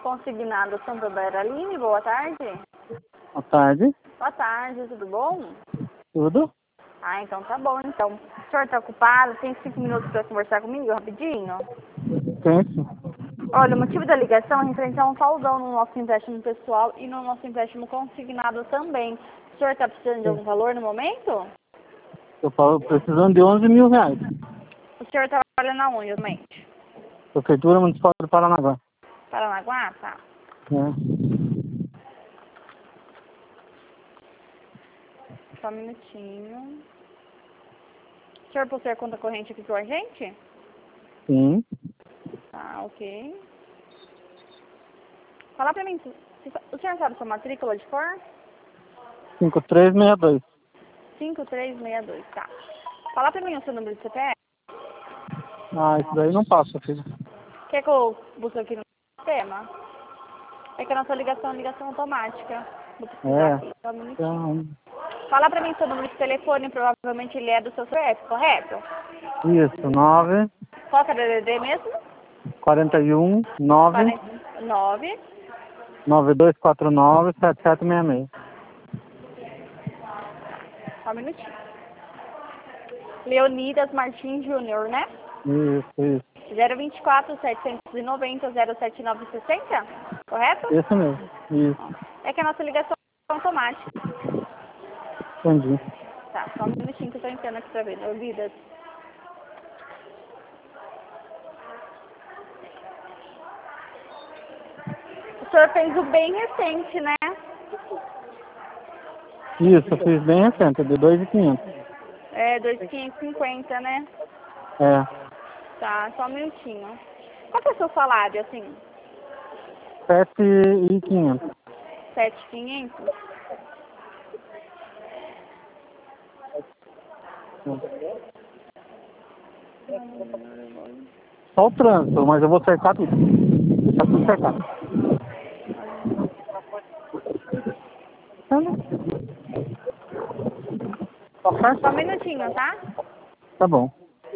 Consignado Santander Aline, boa tarde. Boa tarde. Boa tarde, tudo bom? Tudo? Ah, então tá bom, então. O senhor tá ocupado? Tem 5 minutos para conversar comigo, rapidinho? Tem sim. Olha, o motivo da ligação é referente a um saldão no nosso empréstimo pessoal e no nosso empréstimo consignado também. O senhor tá precisando de algum valor no momento? Eu falo precisando de 11 mil reais. O senhor trabalha na onde, realmente? Prefeitura Municipal de Paranaguá. Paranaguá? Tá. É. Só um minutinho. O senhor possui a conta corrente aqui com a gente? Sim. Tá, ok. Fala pra mim, o senhor sabe sua matrícula de cor? 5362. 5362, tá. Fala pra mim o seu número de CPF. Ah, isso daí não passa, filho. Quer que eu busque aqui no sistema? É que a nossa ligação é ligação automática. Vou precisar aqui, só um minutinho. Então, Fala pra mim seu número de telefone, provavelmente ele é do seu CPF, correto? isso, 9 Qual que é o DDD mesmo? 41 9 9. 9249 7766. Só um minutinho. Leonidas Martins Júnior, né? Isso. 024 790 07960, correto? Isso mesmo. Isso. É que a nossa ligação é automática. Entendi. Tá, só um minutinho que eu tô entrando aqui pra ver. Leonidas. O senhor fez o bem recente, né? Isso, eu fiz bem recente, de 2.500. É, 2.550, né? É. Tá, só um minutinho. Qual que é o seu salário, assim? 7.500. 7.500? Só o trânsito, mas eu vou cercar tudo. Tá tudo cercado. Tá certo? Só um minutinho, tá? Tá bom.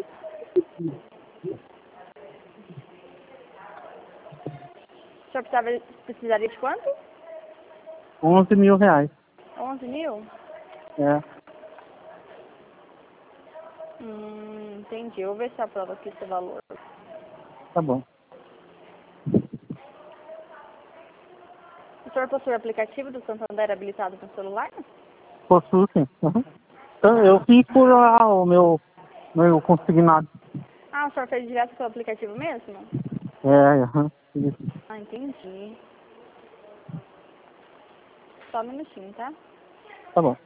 O senhor precisaria de quanto? 11 mil reais. 11 mil? É. Entendi. Eu vou ver se aprova aqui esse valor. Tá bom. O senhor possui o aplicativo do Santander habilitado no celular? Possuo sim. Uhum. Então, eu fiz por o meu consignado. Ah, o senhor fez direto pelo aplicativo mesmo? Uhum. Isso. Ah, entendi. Só um minutinho, tá? Tá bom.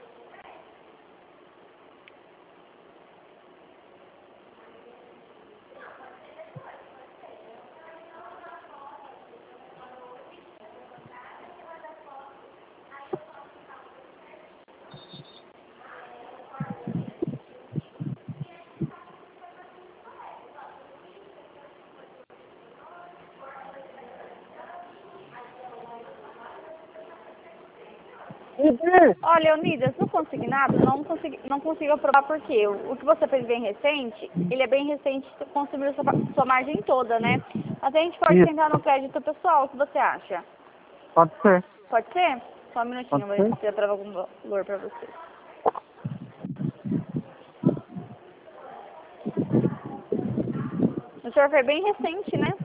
Olha, Leonidas, no consignado não consigo aprovar porque o que você fez bem recente, ele é bem recente, consumiu sua margem toda, né? Mas a gente pode Isso. tentar no crédito pessoal, o que você acha? Pode ser. Pode ser? Só um minutinho, Pode vou ser. ver se aprova algum valor pra você. O senhor foi bem recente, né?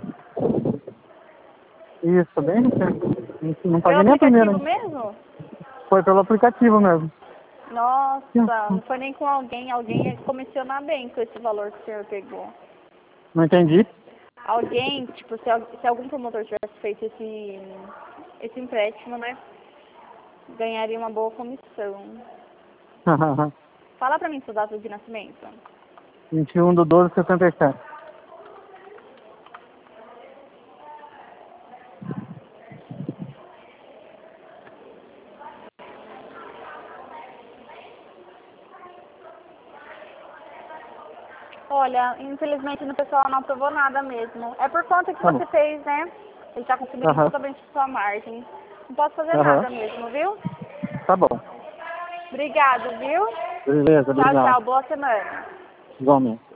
Isso, bem recente. Não Pelo paguei nem a primeira. aplicativo mesmo? Foi pelo aplicativo mesmo. Nossa, não foi nem com alguém ia comissionar bem com esse valor que o senhor pegou. Não entendi. Alguém, tipo, se algum promotor tivesse feito esse empréstimo, né, ganharia uma boa comissão. Fala pra mim sua data de nascimento. 21/12/77. Olha, infelizmente no pessoal não aprovou nada mesmo. É por conta que Tá você bom. fez, né? Ele tá consumindo Aham. totalmente sua margem. Não posso fazer Aham. nada mesmo, viu? Tá bom. Obrigado, viu? Beleza, Tchau, obrigado. tchau. Boa semana. Igualmente.